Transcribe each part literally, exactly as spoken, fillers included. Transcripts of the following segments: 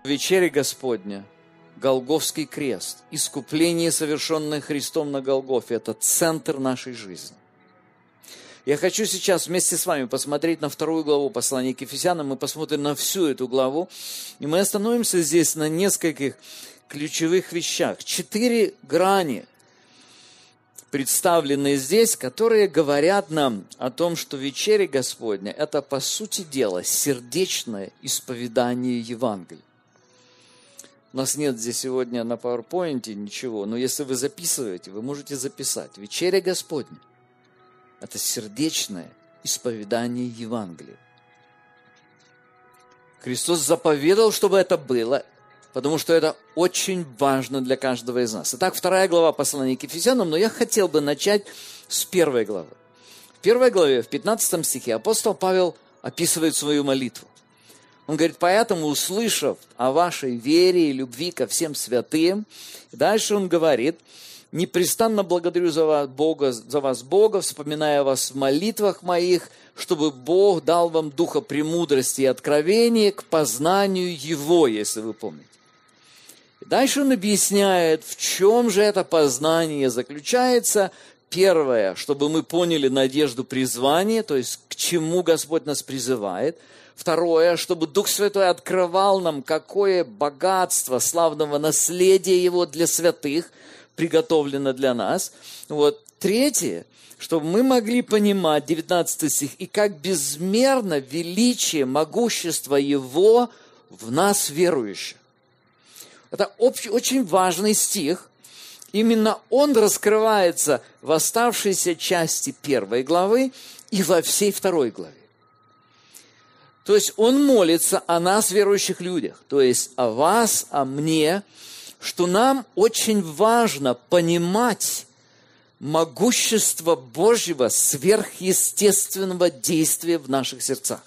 Вечеря Господня, Голгофский крест, искупление, совершенное Христом на Голгофе, это центр нашей жизни. Я хочу сейчас вместе с вами посмотреть на вторую главу послания к Ефесянам. Мы посмотрим на всю эту главу, и мы остановимся здесь на нескольких ключевых вещах. Четыре грани представлены здесь, которые говорят нам о том, что вечеря Господня – это, по сути дела, сердечное исповедание Евангелия. У нас нет здесь сегодня на PowerPoint ничего, но если вы записываете, вы можете записать. Вечеря Господня – это сердечное исповедание Евангелия. Христос заповедал, чтобы это было, потому что это очень важно для каждого из нас. Итак, вторая глава послания к Ефесянам, но я хотел бы начать с первой главы. В первой главе, в пятнадцатом стихе, апостол Павел описывает свою молитву. Он говорит: «Поэтому, услышав о вашей вере и любви ко всем святым», и дальше он говорит: «Непрестанно благодарю за вас Бога, за вас Бога, вспоминая вас в молитвах моих, чтобы Бог дал вам духа премудрости и откровения к познанию Его», если вы помните. И дальше он объясняет, в чем же это познание заключается. Первое, чтобы мы поняли надежду призвания, то есть к чему Господь нас призывает. Второе, чтобы Дух Святой открывал нам, какое богатство славного наследия Его для святых приготовлено для нас. Вот. Третье, чтобы мы могли понимать, девятнадцатый стих, и как безмерно величие, могущество Его в нас верующих. Это очень важный стих. Именно он раскрывается в оставшейся части первой главы и во всей второй главе. То есть он молится о нас, верующих людях, то есть о вас, о мне, что нам очень важно понимать могущество Божьего сверхъестественного действия в наших сердцах.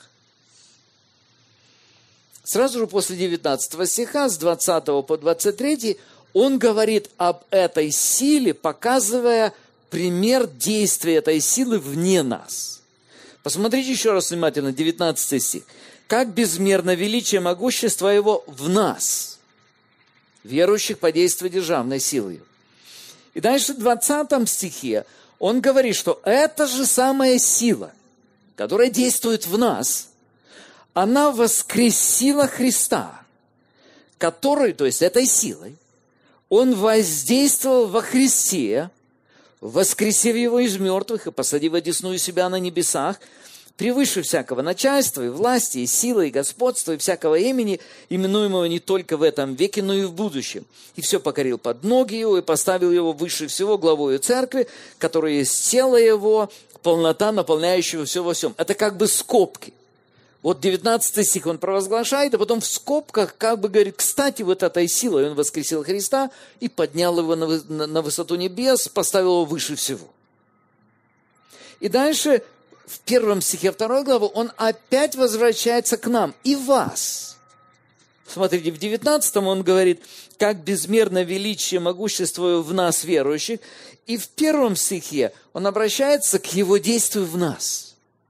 Сразу же после девятнадцатого стиха, с двадцатого по двадцать третий, он говорит об этой силе, показывая пример действия этой силы вне нас. Посмотрите еще раз внимательно, девятнадцатый стих. «Как безмерно величие могущества Его в нас, верующих по действию державной силы». И дальше в двадцатом стихе он говорит, что эта же самая сила, которая действует в нас, она воскресила Христа, который, то есть этой силой, Он воздействовал во Христе, воскресив Его из мертвых и посадив одесную себя на небесах, превыше всякого начальства и власти, и силы, и господства, и всякого имени, именуемого не только в этом веке, но и в будущем. И все покорил под ноги Его, и поставил Его выше всего главою церкви, которая есть тело Его, полнота, наполняющего все во всем. Это как бы скобки. Вот девятнадцатый стих он провозглашает, а потом в скобках как бы говорит: кстати, вот этой силой он воскресил Христа и поднял его на, на, на высоту небес, поставил его выше всего. И дальше в первом стихе второй главы он опять возвращается к нам и вас. Смотрите, в девятнадцатом он говорит: как безмерно величие могущества в нас, верующих. И в первом стихе он обращается к его действию в нас.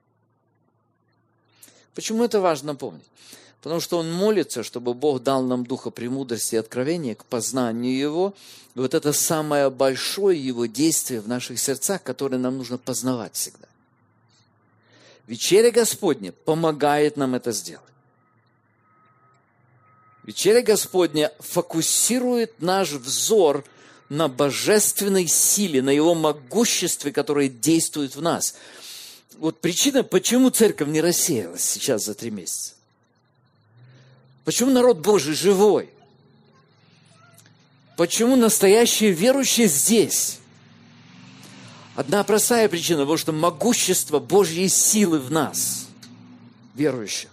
Почему это важно помнить? Потому что он молится, чтобы Бог дал нам духа премудрости и откровения к познанию Его. И вот это самое большое Его действие в наших сердцах, которое нам нужно познавать всегда. Вечеря Господня помогает нам это сделать. Вечеря Господня фокусирует наш взор на божественной силе, на Его могуществе, которое действует в нас. Вот причина, почему церковь не рассеялась сейчас за три месяца. Почему народ Божий живой? Почему настоящие верующие здесь? Одна простая причина, потому что могущество Божьей силы в нас, верующих.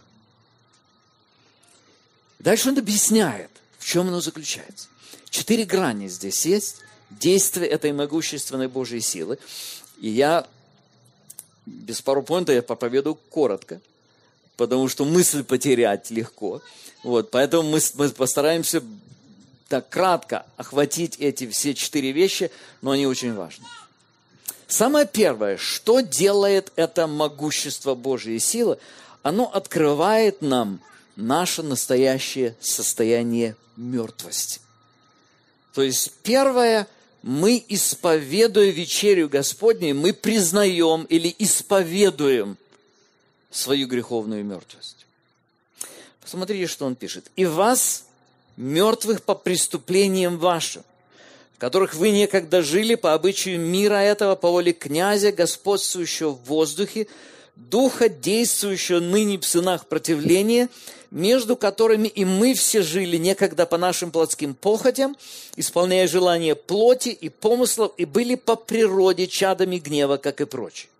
Дальше он объясняет, в чем оно заключается. Четыре грани здесь есть, действия этой могущественной Божьей силы. И я без PowerPoint я проповедую коротко, потому что мысль потерять легко. Вот, поэтому мы, мы постараемся так кратко охватить эти все четыре вещи, но они очень важны. Самое первое, что делает это могущество Божьей силы, оно открывает нам наше настоящее состояние мертвости. То есть первое, мы, исповедуя вечерю Господней, мы признаем или исповедуем свою греховную мертвость. Посмотрите, что он пишет. «И вас, мертвых по преступлениям вашим, в которых вы некогда жили по обычаю мира этого, по воле князя, господствующего в воздухе, духа, действующего ныне в сынах противления, между которыми и мы все жили некогда по нашим плотским похотям, исполняя желания плоти и помыслов, и были по природе чадами гнева, как и прочие».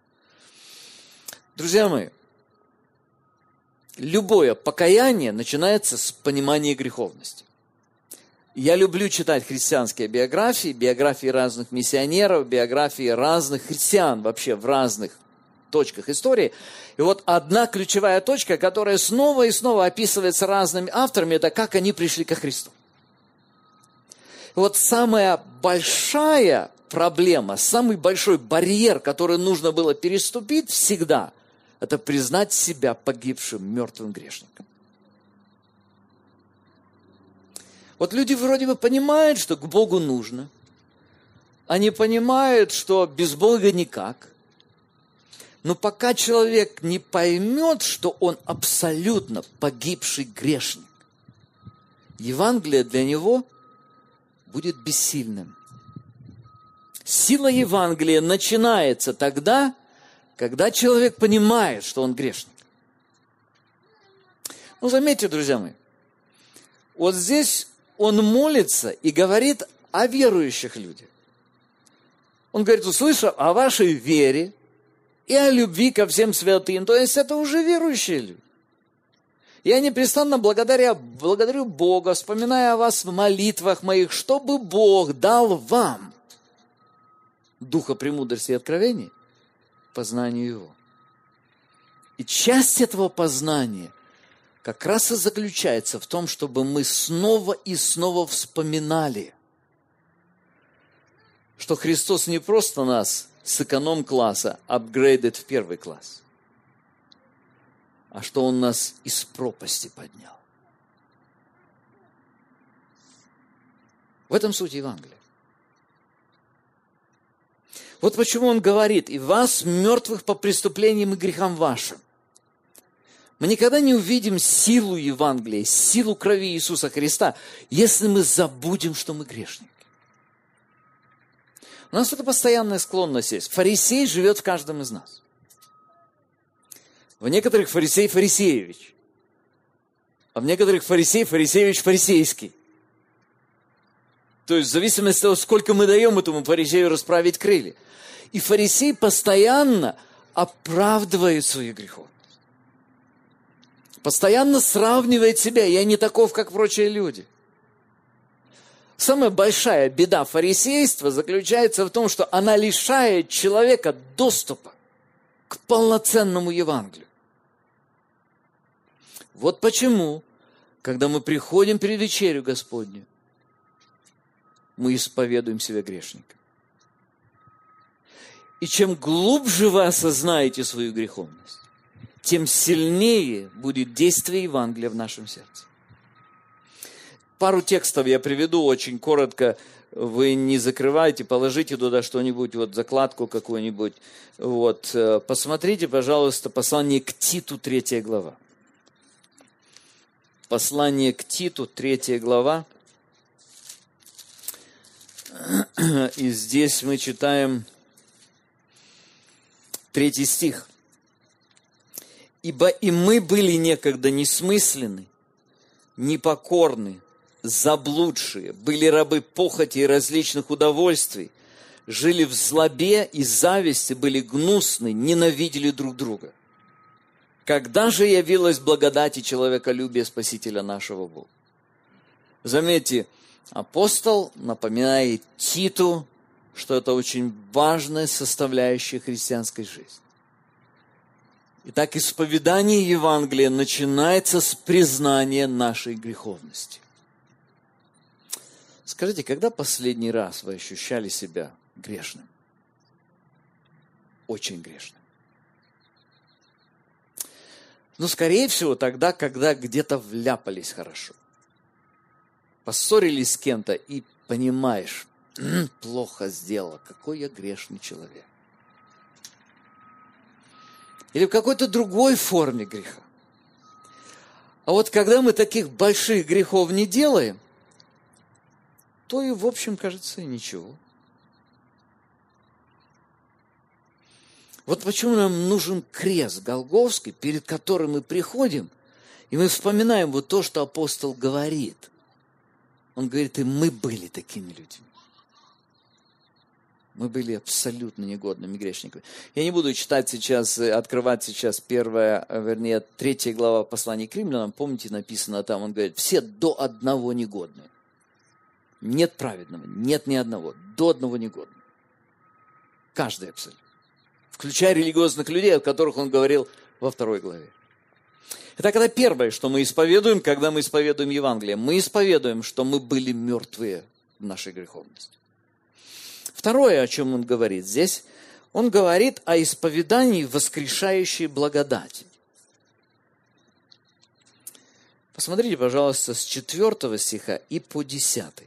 Друзья мои, любое покаяние начинается с понимания греховности. Я люблю читать христианские биографии, биографии разных миссионеров, биографии разных христиан вообще в разных точках истории. И вот одна ключевая точка, которая снова и снова описывается разными авторами, это как они пришли ко Христу. И вот самая большая проблема, самый большой барьер, который нужно было переступить всегда, это признать себя погибшим, мертвым грешником. Вот люди вроде бы понимают, что к Богу нужно. Они понимают, что без Бога никак. Но пока человек не поймет, что он абсолютно погибший грешник, Евангелие для него будет бессильным. Сила Евангелия начинается тогда, когда человек понимает, что он грешник. Ну, заметьте, друзья мои, вот здесь он молится и говорит о верующих людях. Он говорит, услышав о вашей вере и о любви ко всем святым, то есть это уже верующие люди. Я непрестанно благодаря, благодарю Бога, вспоминая о вас в молитвах моих, чтобы Бог дал вам духа премудрости и откровения, познанию Его. И часть этого познания как раз и заключается в том, чтобы мы снова и снова вспоминали, что Христос не просто нас с эконом-класса апгрейдит в первый класс, а что Он нас из пропасти поднял. В этом суть Евангелия. Вот почему Он говорит, и вас, мертвых по преступлениям и грехам вашим. Мы никогда не увидим силу Евангелия, силу крови Иисуса Христа, если мы забудем, что мы грешники. У нас это постоянная склонность есть. Фарисей живет в каждом из нас. В некоторых фарисей Фарисеевич, а в некоторых фарисей Фарисеевич фарисейский. То есть в зависимости от того, сколько мы даем этому фарисею расправить крылья. И фарисей постоянно оправдывает свою греховность. Постоянно сравнивает себя. Я не таков, как прочие люди. Самая большая беда фарисейства заключается в том, что она лишает человека доступа к полноценному Евангелию. Вот почему, когда мы приходим перед вечерю Господню, мы исповедуем себя грешником. И чем глубже вы осознаете свою греховность, тем сильнее будет действие Евангелия в нашем сердце. Пару текстов я приведу очень коротко. Вы не закрывайте, положите туда что-нибудь, вот закладку какую-нибудь. Вот. Посмотрите, пожалуйста, послание к Титу, третья глава. Послание к Титу, третья глава. И здесь мы читаем третий стих. «Ибо и мы были некогда несмысленны, непокорны, заблудшие, были рабы похоти и различных удовольствий, жили в злобе и зависти, были гнусны, ненавидели друг друга. Когда же явилась благодать и человеколюбие Спасителя нашего Бога?» Заметьте, апостол напоминает Титу, что это очень важная составляющая христианской жизни. Итак, исповедание Евангелия начинается с признания нашей греховности. Скажите, когда последний раз вы ощущали себя грешным? Очень грешным. Ну, скорее всего, тогда, когда где-то вляпались хорошо. Поссорились с кем-то и понимаешь, плохо сделал, какой я грешный человек. Или в какой-то другой форме греха. А вот когда мы таких больших грехов не делаем, то и, в общем, кажется, ничего. Вот почему нам нужен крест Голгофский, перед которым мы приходим, и мы вспоминаем вот то, что апостол говорит. Он говорит, и мы были такими людьми. Мы были абсолютно негодными грешниками. Я не буду читать сейчас, открывать сейчас первая, вернее, третья глава послания к римлянам. Помните, написано там, он говорит, все до одного негодные. Нет праведного, нет ни одного, до одного негодного. Каждый абсолютно. Включая религиозных людей, о которых он говорил во второй главе. Итак, это первое, что мы исповедуем, когда мы исповедуем Евангелие. Мы исповедуем, что мы были мертвые в нашей греховности. Второе, о чем он говорит здесь, он говорит о исповедании воскрешающей благодати. Посмотрите, пожалуйста, с четвёртого стиха и по десятый.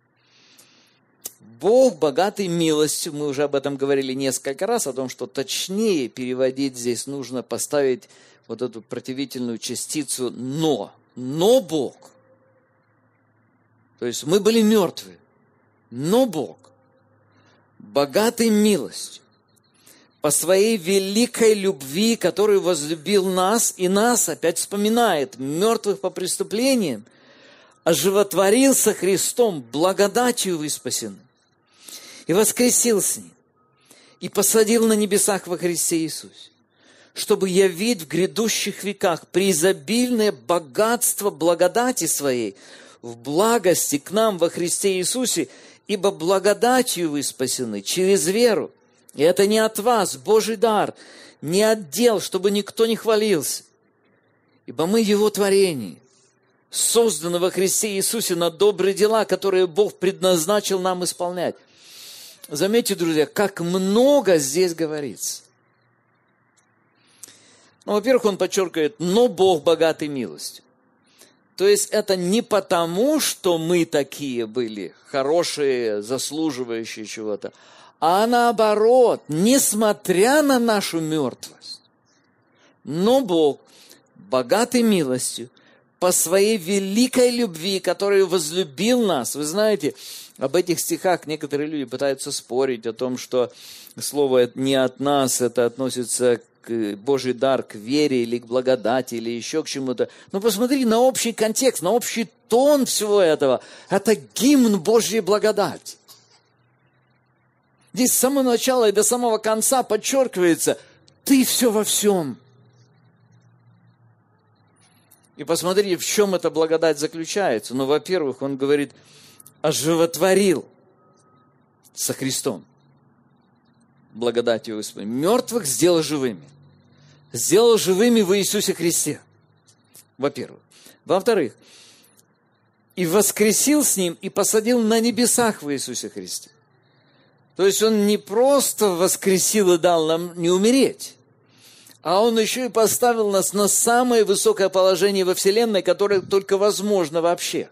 Бог, богатый милостью, мы уже об этом говорили несколько раз, о том, что точнее переводить здесь нужно поставить вот эту противительную частицу «но». Но Бог. То есть мы были мертвы, но Бог, богатый милостью, по своей великой любви, которую возлюбил нас, и нас опять вспоминает, мертвых по преступлениям, оживотворился Христом, благодатью вы спасены. И воскресил с Ним, и посадил на небесах во Христе Иисусе, чтобы явить в грядущих веках преизобильное богатство благодати Своей в благости к нам во Христе Иисусе, ибо благодатью вы спасены через веру. И это не от вас, Божий дар, не от дел, чтобы никто не хвалился. Ибо мы Его творение, созданы во Христе Иисусе на добрые дела, которые Бог предназначил нам исполнять. Заметьте, друзья, как много здесь говорится. Ну, во-первых, он подчеркивает, но Бог богатый милостью. То есть это не потому, что мы такие были, хорошие, заслуживающие чего-то, а наоборот, несмотря на нашу мертвость, но Бог богатый милостью, по своей великой любви, которую возлюбил нас. Вы знаете, об этих стихах некоторые люди пытаются спорить о том, что слово не от нас, это относится к Божий дар, к вере или к благодати, или еще к чему-то. Но посмотри на общий контекст, на общий тон всего этого. Это гимн Божьей благодати. Здесь с самого начала и до самого конца подчеркивается, ты все во всем. И посмотрите, в чем эта благодать заключается. Ну, во-первых, он говорит, оживотворил со Христом благодатью Господа. Мертвых сделал живыми. Сделал живыми в Иисусе Христе. Во-первых. Во-вторых, и воскресил с Ним, и посадил на небесах в Иисусе Христе. То есть Он не просто воскресил и дал нам не умереть, а Он еще и поставил нас на самое высокое положение во Вселенной, которое только возможно вообще.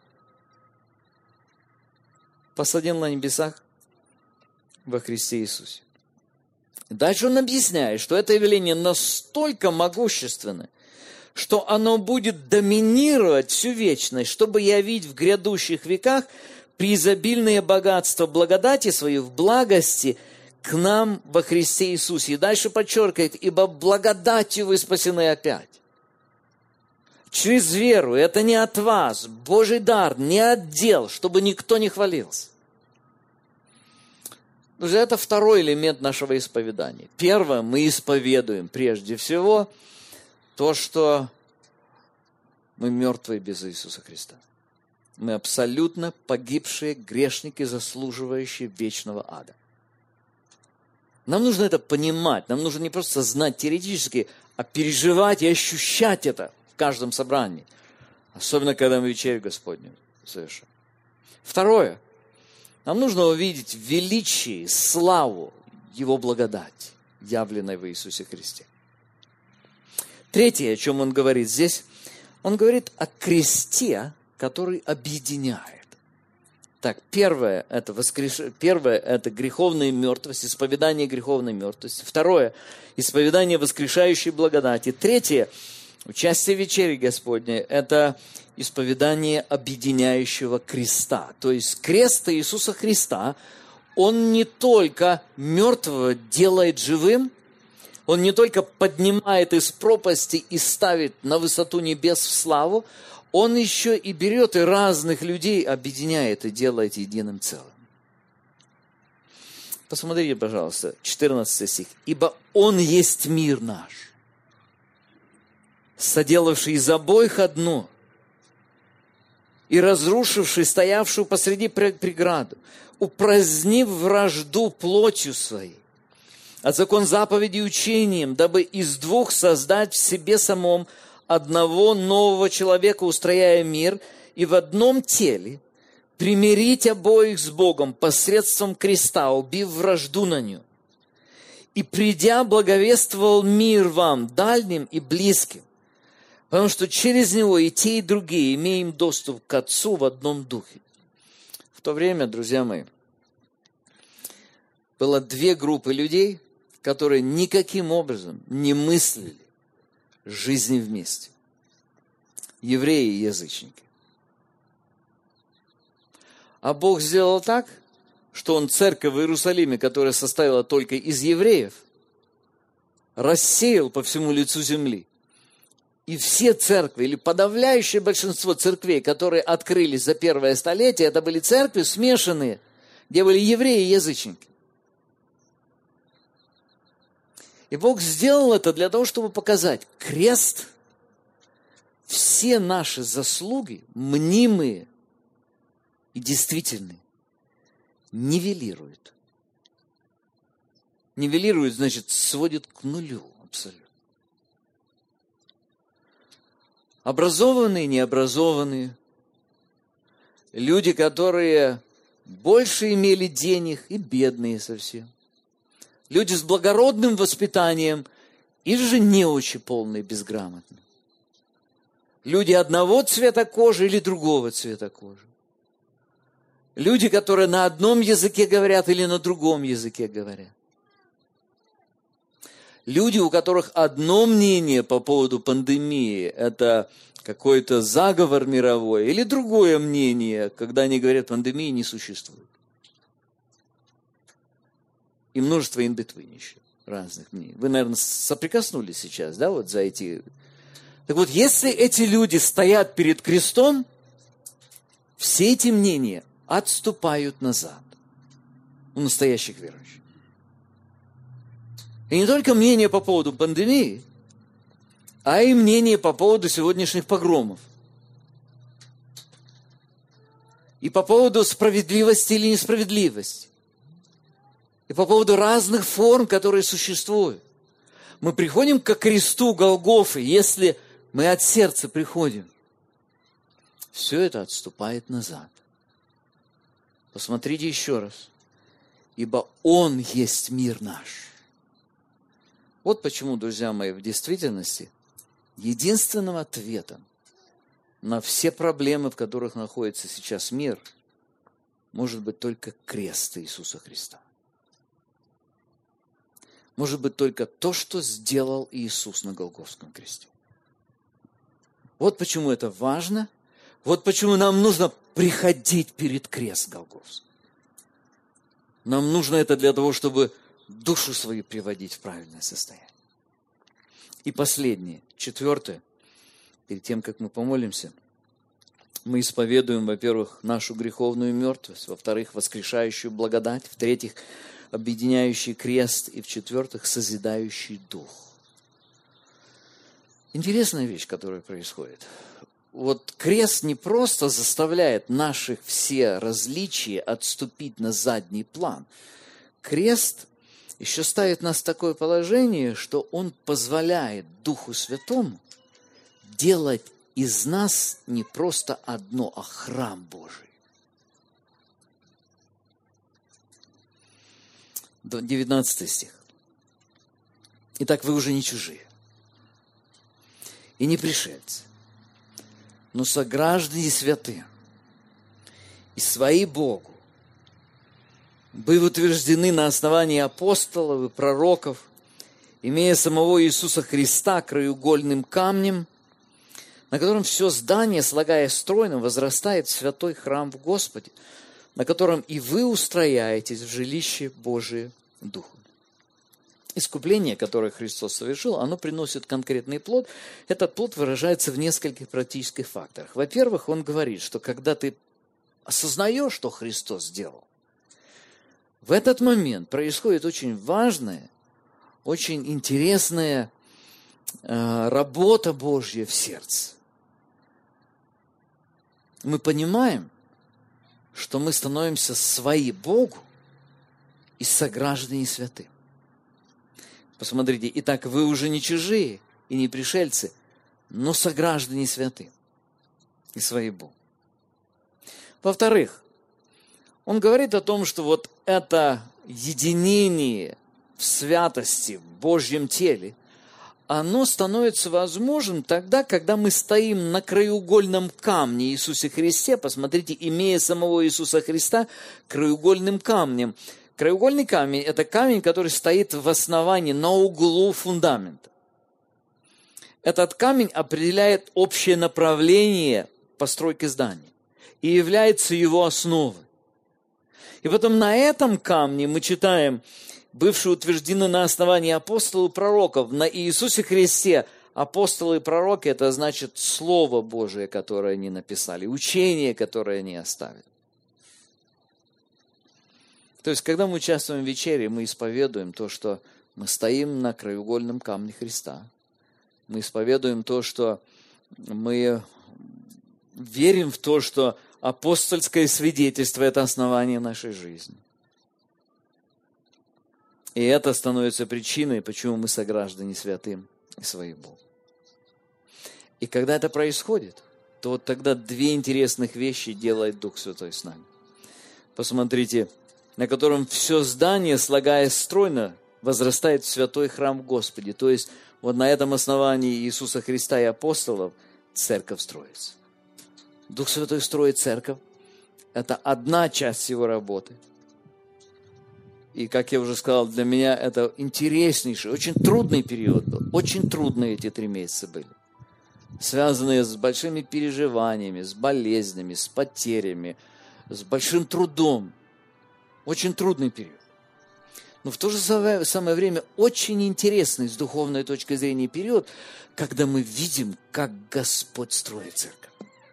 Посадил на небесах во Христе Иисусе. Дальше он объясняет, что это явление настолько могущественное, что оно будет доминировать всю вечность, чтобы явить в грядущих веках преизобильное богатство благодати своей в благости к нам во Христе Иисусе. И дальше подчеркивает, ибо благодатью вы спасены опять. Через веру, это не от вас, Божий дар, не от дел, чтобы никто не хвалился. Друзья, это второй элемент нашего исповедания. Первое, мы исповедуем прежде всего то, что мы мертвые без Иисуса Христа. Мы абсолютно погибшие грешники, заслуживающие вечного ада. Нам нужно это понимать, нам нужно не просто знать теоретически, а переживать и ощущать это в каждом собрании. Особенно, когда мы вечерю Господню совершаем. Второе. Нам нужно увидеть величие, славу Его благодати, явленной в Иисусе Христе. Третье, о чем он говорит здесь, он говорит о кресте, который объединяет. Так, первое – это, воскреш... первое – это греховная мертвость, исповедание греховной мертвости. Второе – исповедание воскрешающей благодати. Третье – участие в вечере Господней – это исповедание объединяющего креста. То есть крест Иисуса Христа, он не только мертвого делает живым, он не только поднимает из пропасти и ставит на высоту небес в славу, он еще и берет и разных людей объединяет и делает единым целым. Посмотрите, пожалуйста, четырнадцатый стих. «Ибо Он есть мир наш, соделавший из обоих одно, и разрушивший стоявшую посреди преграду, упразднив вражду плотью своей, а закон заповеди учением, дабы из двух создать в себе самом одного нового человека, устрояя мир, и в одном теле примирить обоих с Богом посредством креста, убив вражду на нем. И придя, благовествовал мир вам, дальним и близким, потому что через него и те, и другие имеем доступ к Отцу в одном духе». В то время, друзья мои, было две группы людей, которые никаким образом не мыслили жизни вместе. Евреи и язычники. А Бог сделал так, что Он церковь в Иерусалиме, которая состояла только из евреев, рассеял по всему лицу земли. И все церкви, или подавляющее большинство церквей, которые открылись за первое столетие, это были церкви смешанные, где были евреи и язычники. И Бог сделал это для того, чтобы показать, крест, все наши заслуги, мнимые и действительные, нивелирует. Нивелирует, значит, сводит к нулю абсолютно. Образованные, необразованные, люди, которые больше имели денег, и бедные совсем. Люди с благородным воспитанием и же не очень полные, безграмотные. Люди одного цвета кожи или другого цвета кожи. Люди, которые на одном языке говорят или на другом языке говорят. Люди, у которых одно мнение по поводу пандемии, это какой-то заговор мировой, или другое мнение, когда они говорят, пандемии не существует. И множество in-between еще разных мнений. Вы, наверное, соприкоснулись сейчас, да, вот за эти... Так вот, если эти люди стоят перед крестом, все эти мнения отступают назад у настоящих верующих. И не только мнение по поводу пандемии, а и мнение по поводу сегодняшних погромов. И по поводу справедливости или несправедливости. И по поводу разных форм, которые существуют. Мы приходим к кресту Голгофы, если мы от сердца приходим. Все это отступает назад. Посмотрите еще раз. Ибо Он есть мир наш. Вот почему, друзья мои, в действительности единственным ответом на все проблемы, в которых находится сейчас мир, может быть только крест Иисуса Христа. Может быть только то, что сделал Иисус на Голгофском кресте. Вот почему это важно. Вот почему нам нужно приходить перед крест Голгофский. Нам нужно это для того, чтобы душу свою приводить в правильное состояние. И последнее, четвертое, перед тем, как мы помолимся, мы исповедуем, во-первых, нашу греховную мертвость, во-вторых, воскрешающую благодать, в-третьих, объединяющий крест, и в-четвертых, созидающий дух. Интересная вещь, которая происходит. Вот крест не просто заставляет наших все различия отступить на задний план. Крест еще ставит нас в такое положение, что он позволяет Духу Святому делать из нас не просто одно, а храм Божий. девятнадцатый стих. Итак, вы уже не чужие. и не пришельцы, но сограждане святые, и свои Богу, были утверждены на основании апостолов и пророков, имея самого Иисуса Христа краеугольным камнем, на котором все здание, слагая стройно, возрастает в святой храм в Господе, на котором и вы устрояетесь в жилище Божие Духом. Искупление, которое Христос совершил, оно приносит конкретный плод. Этот плод выражается в нескольких практических факторах. Во-первых, он говорит, что когда ты осознаешь, что Христос сделал, в этот момент происходит очень важная, очень интересная э, работа Божья в сердце. Мы понимаем, что мы становимся свои Богу и сограждане святым. Посмотрите, итак, вы уже не чужие и не пришельцы, но сограждане святым и свои Богу. Во-вторых, он говорит о том, что вот это единение в святости, в Божьем теле, оно становится возможным тогда, когда мы стоим на краеугольном камне Иисусе Христе. Посмотрите, имея самого Иисуса Христа краеугольным камнем. Краеугольный камень – это камень, который стоит в основании, на углу фундамента. Этот камень определяет общее направление постройки здания и является его основой. И потом на этом камне мы читаем, бывшие утверждены на основании апостолов и пророков. На Иисусе Христе апостолы и пророки – это значит Слово Божие, которое они написали, учение, которое они оставили. То есть, когда мы участвуем в вечере, мы исповедуем то, что мы стоим на краеугольном камне Христа. Мы исповедуем то, что мы верим в то, что апостольское свидетельство – это основание нашей жизни. И это становится причиной, почему мы сограждане святым и своих Богу. И когда это происходит, то вот тогда две интересных вещи делает Дух Святой с нами. Посмотрите, на котором все здание, слагаясь стройно, возрастает в святой храм в Господе. То есть вот на этом основании Иисуса Христа и апостолов церковь строится. Дух Святой строит церковь. Это одна часть его работы. И, как я уже сказал, для меня это интереснейший, очень трудный период был. Очень трудные эти три месяца были. Связанные с большими переживаниями, с болезнями, с потерями, с большим трудом. Очень трудный период. Но в то же самое время очень интересный с духовной точки зрения период, когда мы видим, как Господь строит церковь.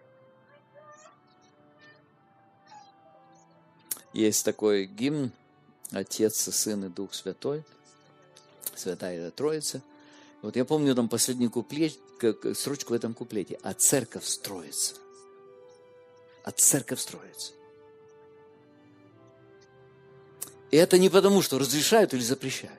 Есть такой гимн «Отец, и Сын, и Дух Святой», Святая Троица. Вот я помню там последний куплет, строчку в этом куплете. «А церковь строится». А церковь строится. И это не потому, что разрешают или запрещают.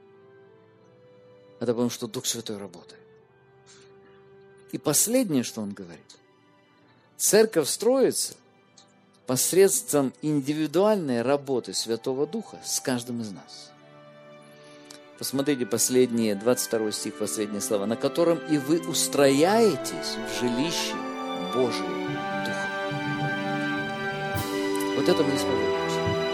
Это потому, что Дух Святой работает. И последнее, что он говорит. Церковь строится посредством индивидуальной работы Святого Духа с каждым из нас. Посмотрите последние, двадцать второй стих, последние слова. «На котором и вы устрояетесь в жилище Божие Духом». Вот это мы исповедуемся.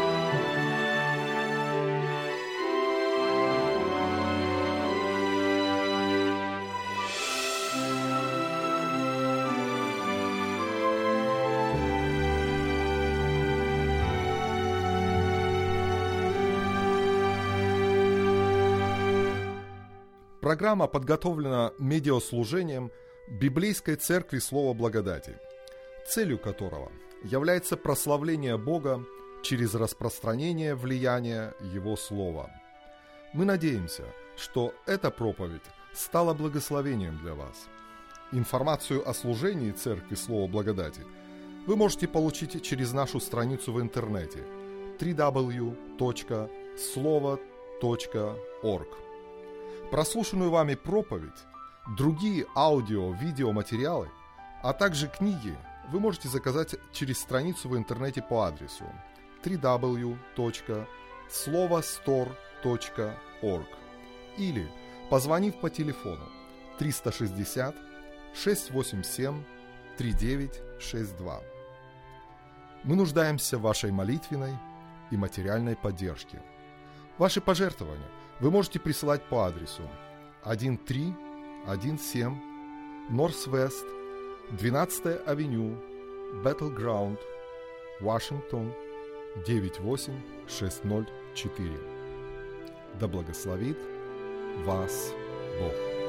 Программа подготовлена медиаслужением Библейской Церкви Слова Благодати, целью которого является прославление Бога через распространение влияния Его Слова. Мы надеемся, что эта проповедь стала благословением для вас. Информацию о служении Церкви Слова Благодати вы можете получить через нашу страницу в интернете дабл ю дабл ю дабл ю точка слово точка орг. Прослушанную вами проповедь, другие аудио-видеоматериалы, а также книги вы можете заказать через страницу в интернете по адресу дабл ю дабл ю дабл ю точка слово стор точка орг или позвонив по телефону триста шестьдесят шесть восемь семь три девять шесть два. Мы нуждаемся в вашей молитвенной и материальной поддержке. Ваши пожертвования вы можете присылать по адресу тысяча триста семь Норс-Вест, двенадцатая авеню, Battleground, Вашингтон, девять восемь шесть ноль четыре. Да благословит вас Бог.